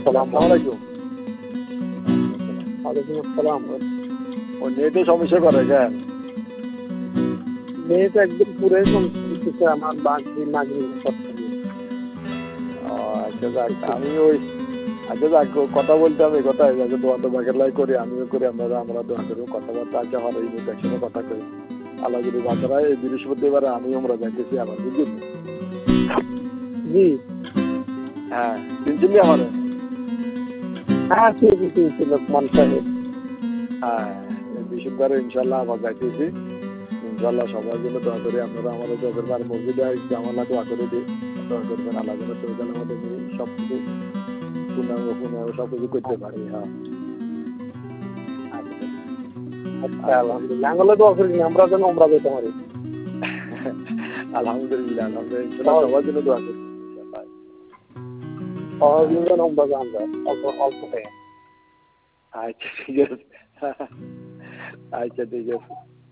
আসসালামু আলাইকুম। ওয়ালাইকুম আসসালাম। ও নেটে সমস্যা করে কেন? নেট একদম পুরাই সমস্যা আমার বাকি নাগরিক করতে হবে। ও আচ্ছা যাক, আমি ওই আচ্ছা যাক কথা বলতে আমি কথাই যাকে দোয়া তো বাগের লাই করি, আমিও করি, আমরা দোয়া করি, কথাবার্তা আছে আমার এই মুহূর্তে একসঙ্গে কথা করি। আল্লাহ যদি বাচ্চারা এই বৃহস্পতিবারে আমি আমরা যাইতেছি আবার বুঝলি। জি হ্যাঁ চিনছিলি আমার? হ্যাঁ ঠিক লোকমান সাহেব। হ্যাঁ এই বৃহস্পতিবারে ইনশাল্লাহ আবার যাইতেছি। ইনশাল্লাহ সবার জন্য দোয়া করি, আপনারা আমাদের দোয়া করবেন। আর মসজিদে জামালা দোয়া করে দিই, দোয়া করবেন আল্লাহ যেন চৌকাল আমাদের সব কিছু পূর্ণাঙ্গ সব কিছু করতে পারি। হ্যাঁ আচ্ছা আলহামদুলিল্লাহ আঙ্গলে দোয়া করি আমরা যেন আমরা যেতে পারি। আলহামদুলিল্লাহ আলহামদুলিল্লাহ সবার জন্য দোয়া করি। সহযোগিতা যেন আমরা জান অল্প অল্প টাইম। আচ্ছা ঠিক আছে, আচ্ছা ঠিক আছে,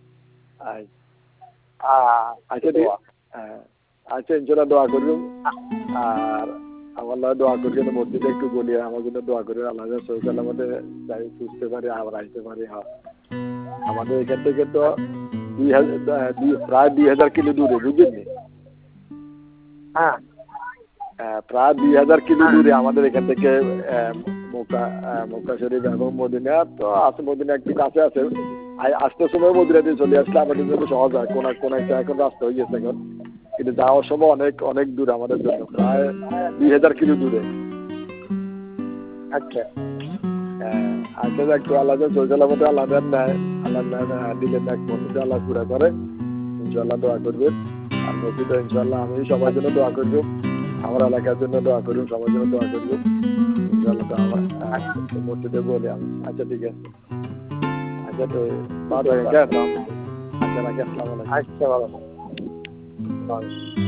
আচ্ছা ঠিক আচ্ছা ইনশাল্লাহ দোয়া করবেন। আর আমার দোয়া করবেন, মসজিদে একটু বলি আমার জন্য দোয়া করবেন, আল্লাহ সৌকাল আমাদের যাই বুঝতে পারি আবার আসতে পারি। হ্যাঁ আমাদের এখান থেকে তো প্রায় 2000 কিলো দূরে বুঝলেন। হ্যাঁ প্রায় 2000 কিলো দূরে আমাদের এখান থেকে মক্কা শরীফ এবং মদিনা তো আছে, মদিনা একটু কাছে আছে। আসতে সময় মদিনা দিয়ে চলে আসলে আমাদের জন্য সহজ হয়, কোন একটা এখন রাস্তা হয়ে গেছে এখন, কিন্তু যাওয়ার সময় অনেক অনেক দূর আমাদের জন্য, প্রায় 2000 কিলো দূরে। আচ্ছা আচ্ছা একটু আল্লাহ চৌচালার মধ্যে আল্লাহ নেয়, আল্লাহ দিলেন এক মসজিদে আল্লাহ পুরা করে ইনশাল্লাহ দোয়া করবেন। আর মসজিদে ইনশাল্লাহ আমি সবার জন্য দোয়া করবো, আমার এলাকার জন্য দোয়া করবো, সবার জন্য দোয়া করবো ইনশাল্লাহ। তো আমার মসজিদে বলে আমি আচ্ছা ঠিক আছে। আচ্ছা তো আচ্ছা রাখি, আসসালামু আলাইকুম। আচ্ছা ভালো।